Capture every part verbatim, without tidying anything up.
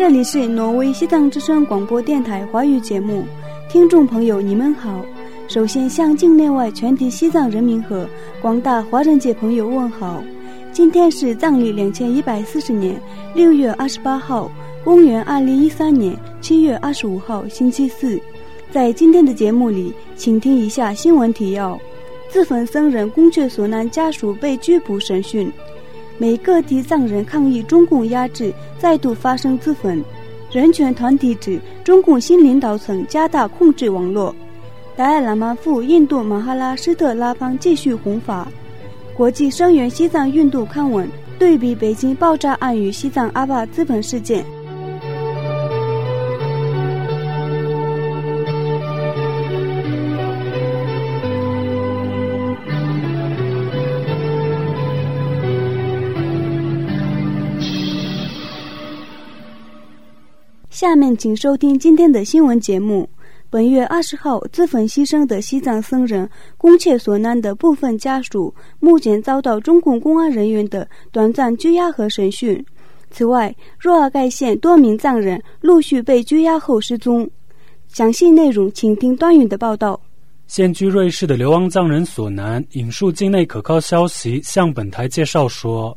这里是挪威西藏之声广播电台华语节目，听众朋友你们好。首先向境内外全体西藏人民和广大华人界朋友问好。今天是藏历两千一百四十年六月二十八号，公元二零一三年七月二十五号，星期四。在今天的节目里，请听以下新闻提要：自焚僧人公阙所难家属被拘捕审讯；美各地藏人抗议中共压制，再度发生自焚；人权团体指中共新领导层加大控制网络；达赖喇嘛赴印度马哈拉施特拉邦继续弘法；国际声援西藏运动刊文对比北京爆炸案与西藏阿坝自焚事件。下面请收听今天的新闻节目。本月二十号自焚牺牲的西藏僧人公阙所难的部分家属目前遭到中共公安人员的短暂拘押和审讯。此外，若尔盖县多名藏人陆续被拘押后失踪。详细内容请听端云的报道。 现居瑞士的流亡藏人所难引述境内可靠消息向本台介绍说，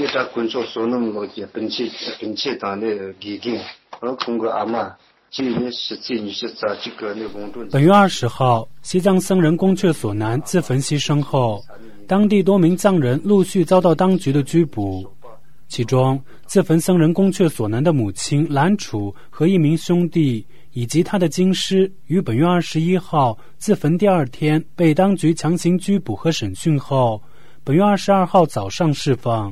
本月二十号，西藏僧人公阙所难自焚牺牲后，当地多名藏人陆续遭到当局的拘捕。其中，自焚僧人公阙所难的母亲兰楚和一名兄弟以及他的经师，于本月二十一号自焚第二天被当局强行拘捕和审讯后，本月二十二号早上释放。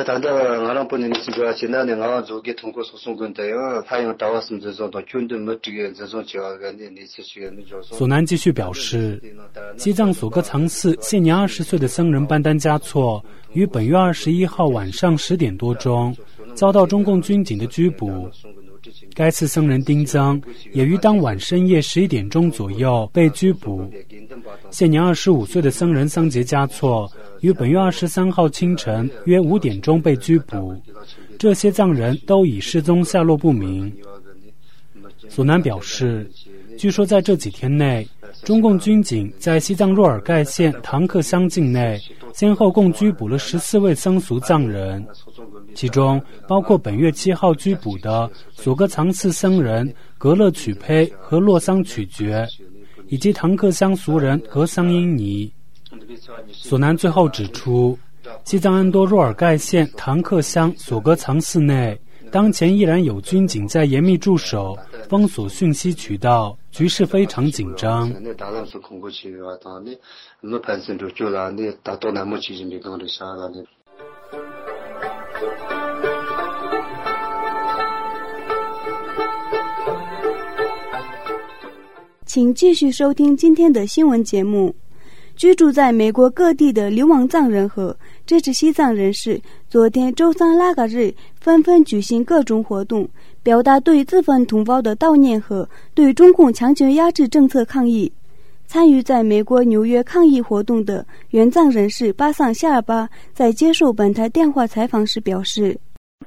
索南继续表示，西藏索格藏寺现年二十岁的僧人班丹嘉措于本月二十一号晚上十点多钟遭到中共军警的拘捕。该次僧人丁增也于当晚深夜十一点钟左右被拘捕。现年二十五岁的僧人桑杰嘉措于本月二十三号清晨约五点钟被拘捕，这些藏人都已失踪，下落不明。索南表示，据说在这几天内，中共军警在西藏若尔盖县唐克乡境内先后共拘捕了十四位僧俗藏人，其中包括本月七号拘捕的索格藏寺僧人格勒曲胚和洛桑曲觉，以及唐克乡俗人格桑英尼。索南最后指出，西藏安多若尔盖县唐克乡索格藏寺内当前依然有军警在严密驻守，封锁讯息渠道，局势非常紧张。 请继续收听今天的新闻节目。居住在美国各地的流亡藏人和支持西藏人士昨天周三拉嘎日纷纷举行各种活动，表达对自焚同胞的悼念和对中共强权压制政策抗议。参与在美国纽约抗议活动的原藏人士巴桑夏尔巴在接受本台电话采访时表示，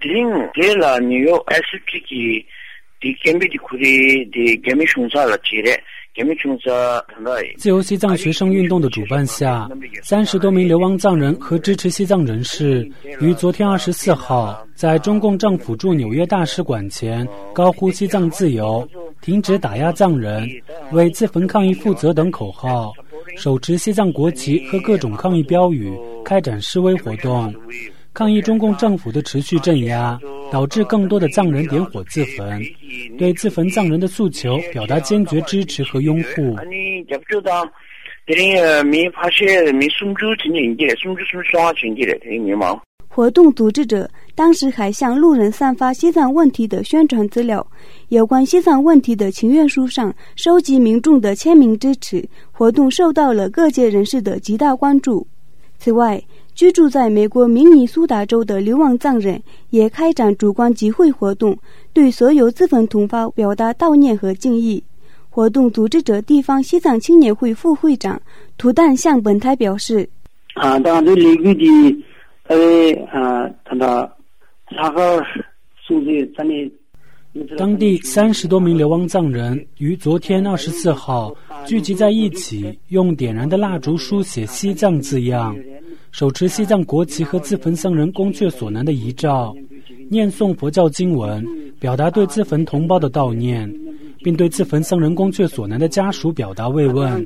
自由西藏学生运动的主办下，三十多名流亡藏人和支持西藏人士于昨天二十四号在中共政府驻纽约大使馆前高呼西藏自由、停止打压藏人、为自焚抗议负责等口号，手持西藏国旗和各种抗议标语，开展示威活动，抗议中共政府的持续镇压，导致更多的藏人点火自焚，对自焚藏人的诉求表达坚决支持和拥护。 活动组织者当时还向路人散发西藏问题的宣传资料，有关西藏问题的请愿书上收集民众的签名支持，活动受到了各界人士的极大关注。此外，居住在美国明尼苏达州的流亡藏人也开展主观集会活动，对所有自焚同胞表达悼念和敬意。活动组织者地方西藏青年会副会长图旦向本台表示， 啊，当这里个的呃啊，他的啥个数字真的当地三十多名流亡藏人于昨天二十四号聚集在一起，用点燃的蜡烛书写西藏字样，手持西藏国旗和自焚僧人宫阙索南的遗照，念诵佛教经文，表达对自焚同胞的悼念，并对自焚僧人宫阙索南的家属表达慰问。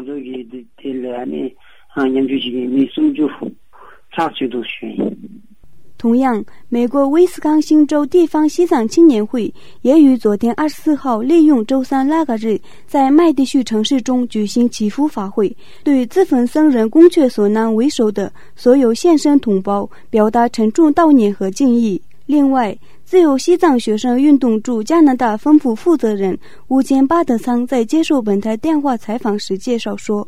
同样，美国威斯康星州地方西藏青年会也于昨天二十四号利用周三那个日，在麦地区城市中举行祈福法会，对自焚僧人宫阙索南为首的所有现身同胞表达沉重悼念和敬意。另外，自由西藏学生运动驻加拿大分部负责人乌坚巴德桑在接受本台电话采访时介绍说，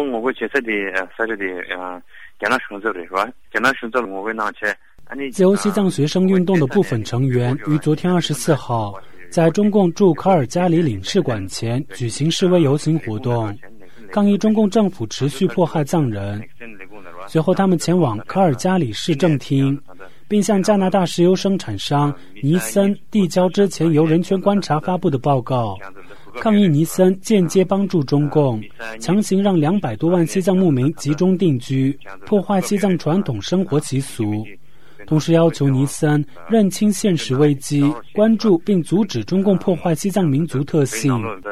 自由西藏学生运动的部分成员于昨天二十四号在中共驻卡尔加里领事馆前举行示威游行活动，抗议中共政府持续迫害藏人。随后他们前往卡尔加里市政厅，并向加拿大石油生产商尼森递交之前由人权观察发布的报告，抗议尼森间接帮助中共强行让两百多万西藏牧民集中定居，破坏西藏传统生活习俗，同时要求尼森认清现实危机，关注并阻止中共破坏西藏民族特性。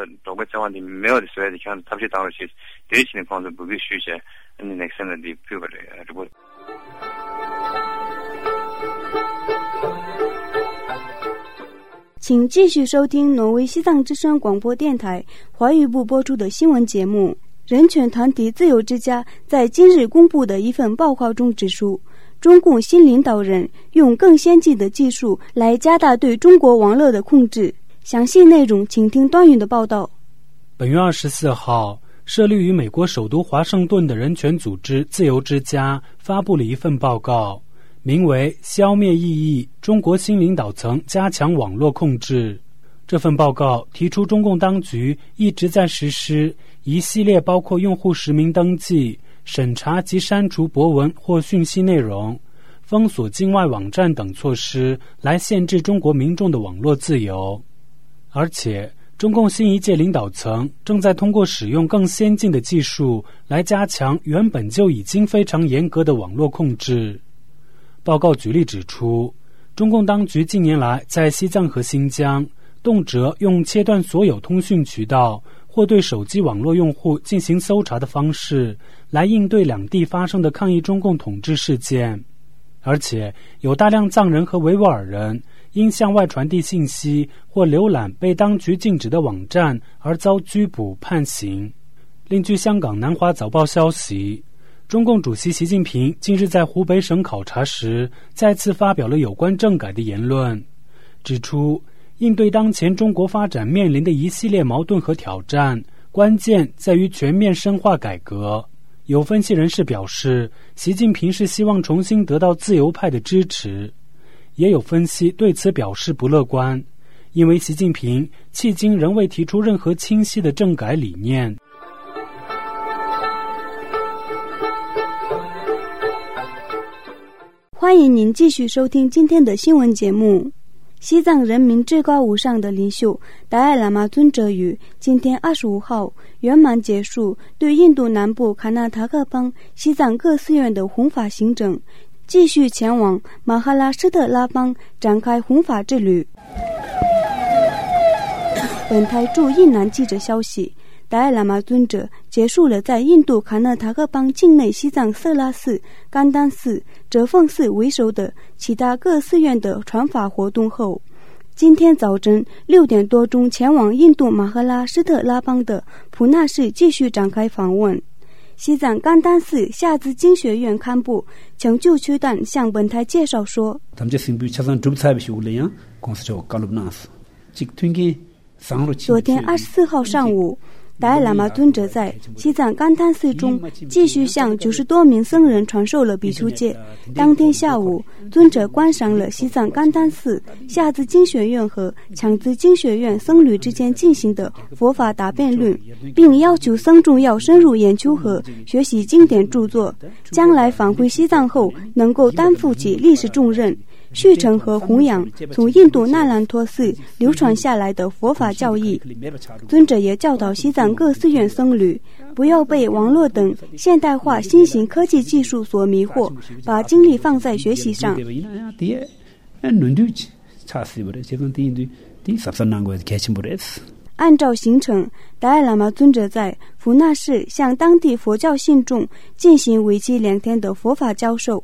请继续收听挪威西藏之声广播电台华语部播出的新闻节目。人权团体自由之家在今日公布的一份报告中指出，中共新领导人用更先进的技术来加大对中国网络的控制。详细内容请听段云的报道。 本月二十四号，设立于美国首都华盛顿的人权组织自由之家发布了一份报告，名为《消灭异议：中国新领导层加强网络控制》。这份报告提出，中共当局一直在实施一系列包括用户实名登记、审查及删除博文或讯息内容、封锁境外网站等措施，来限制中国民众的网络自由。而且，中共新一届领导层正在通过使用更先进的技术来加强原本就已经非常严格的网络控制。报告举例指出，中共当局近年来在西藏和新疆动辄用切断所有通讯渠道或对手机网络用户进行搜查的方式来应对两地发生的抗议中共统治事件，而且有大量藏人和维吾尔人因向外传递信息或浏览被当局禁止的网站而遭拘捕判刑。另据香港南华早报消息，中共主席习近平近日在湖北省考察时再次发表了有关政改的言论，指出应对当前中国发展面临的一系列矛盾和挑战，关键在于全面深化改革。有分析人士表示，习近平是希望重新得到自由派的支持，也有分析对此表示不乐观，因为习近平迄今仍未提出任何清晰的政改理念。 欢迎您继续收听今天的新闻节目。西藏人民至高无上的领袖达赖喇嘛尊者于今天二十五号圆满结束对印度南部卡纳塔克邦西藏各寺院的弘法行程，继续前往马哈拉施特拉邦展开弘法之旅。本台驻印南记者消息，达赖喇嘛尊者结束了在印度卡纳塔克邦境内西藏色拉寺、甘丹寺、哲凤寺为首的其他各寺院的传法活动后，今天早晨六点多钟前往印度马哈拉施特拉邦的普纳市继续展开访问。西藏甘丹寺夏兹经学院堪布抢救区段向本台介绍说，昨天二十四号上午，达赖喇嘛尊者在西藏甘丹寺中继续向九十多名僧人传授了比丘戒。当天下午，尊者观赏了西藏甘丹寺夏兹经学院和强兹经学院僧侣之间进行的佛法答辩论，并要求僧众要深入研究和学习经典著作，将来返回西藏后能够担负起历史重任。 续承和弘扬从印度那兰陀寺流传下来的佛法教义。尊者也教导西藏各寺院僧侣不要被网络等现代化新型科技技术所迷惑，把精力放在学习上。按照行程，达赖喇嘛尊者在福纳市向当地佛教信众进行为期两天的佛法教授。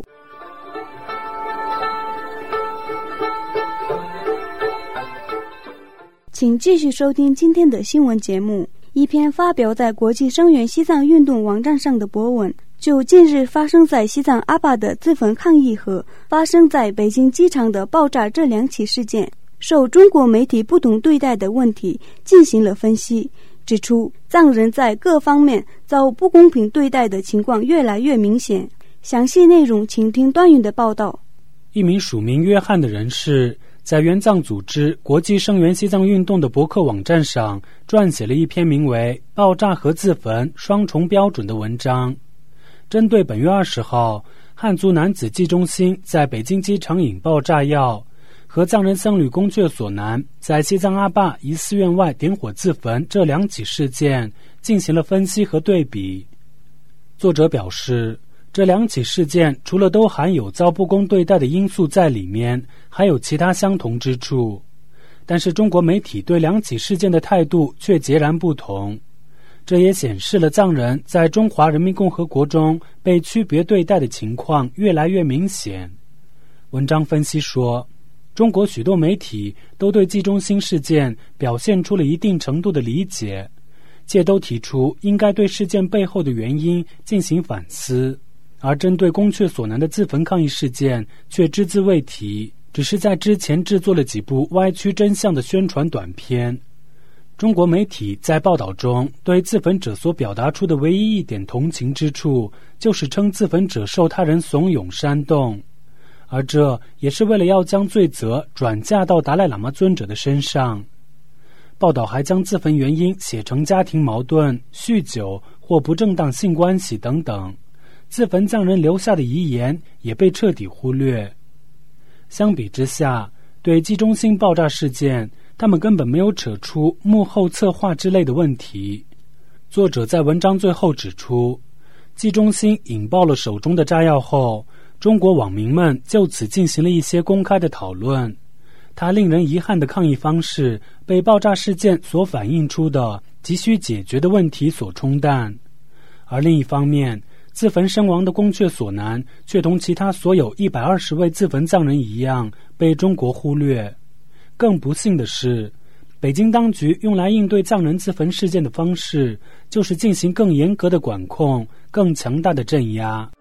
请继续收听今天的新闻节目。一篇发表在国际声援西藏运动网站上的博文，就近日发生在西藏阿坝的自焚抗议和发生在北京机场的爆炸这两起事件，受中国媒体不同对待的问题进行了分析，指出藏人在各方面遭不公平对待的情况越来越明显。详细内容请听端云的报道。 一名署名约翰的人士在援藏组织国际声援西藏运动的博客网站上撰写了一篇名为《爆炸和自焚双重标准》的文章，针对本月二十号汉族男子季中兴在北京机场引爆炸药和藏人僧侣宫阙索南在西藏阿坝一寺院外点火自焚这两起事件进行了分析和对比。作者表示，这两起事件除了都含有遭不公对待的因素在里面，还有其他相同之处，但是中国媒体对两起事件的态度却截然不同。这也显示了藏人在中华人民共和国中被区别对待的情况越来越明显。文章分析说，中国许多媒体都对季中兴事件表现出了一定程度的理解，且都提出应该对事件背后的原因进行反思，而针对宫阙索南的自焚抗议事件却只字未提，只是在之前制作了几部歪曲真相的宣传短片。中国媒体在报道中对自焚者所表达出的唯一一点同情之处，就是称自焚者受他人怂恿煽动，而这也是为了要将罪责转嫁到达赖喇嘛尊者的身上。报道还将自焚原因写成家庭矛盾、酗酒或不正当性关系等等，自焚藏人留下的遗言也被彻底忽略。相比之下，对季中兴爆炸事件，他们根本没有扯出幕后策划之类的问题。作者在文章最后指出，季中兴引爆了手中的炸药后，中国网民们就此进行了一些公开的讨论。他令人遗憾的抗议方式被爆炸事件所反映出的急需解决的问题所冲淡，而另一方面，自焚身亡的宫阙索南却同其他所有一百二十位自焚藏人一样被中国忽略。更不幸的是，北京当局用来应对藏人自焚事件的方式，就是进行更严格的管控、更强大的镇压。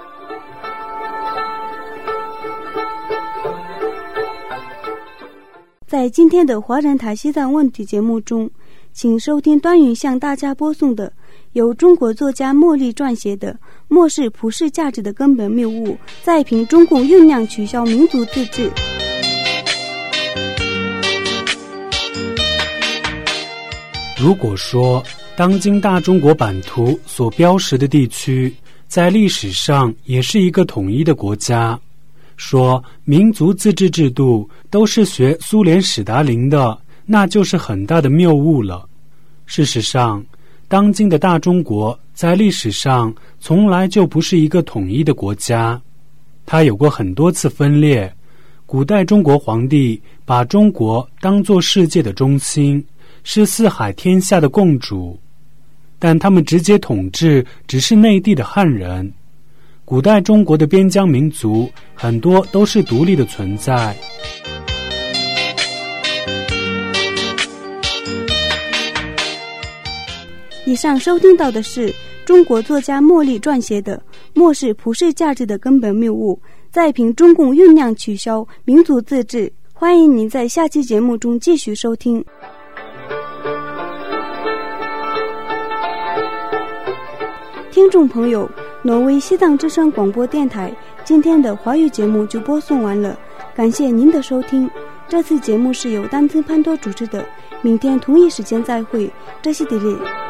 在今天的华人台西藏问题节目中，请收听端云向大家播送的由中国作家茉莉撰写的《漠视普世价值的根本谬误，再凭中共酝酿取消民族自治》。 如果说当今大中国版图所标识的地区在历史上也是一个统一的国家，说民族自治制度都是学苏联史达林的，那就是很大的谬误了。事实上，当今的大中国在历史上从来就不是一个统一的国家，它有过很多次分裂。古代中国皇帝把中国当作世界的中心，是四海天下的共主，但他们直接统治只是内地的汉人。古代中国的边疆民族很多都是独立的存在。 以上收听到的是中国作家茉莉撰写的《漠视普世价值的根本谬误，再凭中共酝酿取消民族自治》。欢迎您在下期节目中继续收听。听众朋友，挪威西藏之声广播电台今天的华语节目就播送完了，感谢您的收听。这次节目是由丹增潘多主持的，明天同一时间再会，这是迪丽。